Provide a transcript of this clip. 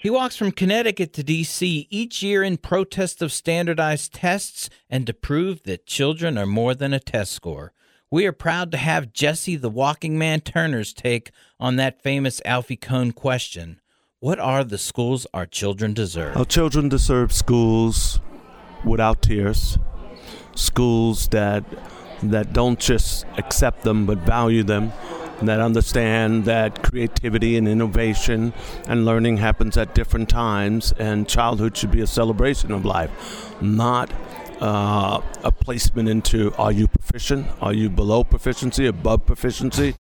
He walks from Connecticut to D.C. each year in protest of standardized tests and to prove that children are more than a test score. We are proud to have Jesse the Walking Man Turner's take on that famous Alfie Kohn question. What are the schools our children deserve? Our children deserve schools without tears, schools that don't just accept them but value them, that understand that creativity and innovation and learning happens at different times, and childhood should be a celebration of life, not a placement into, are you proficient, are you below proficiency, above proficiency.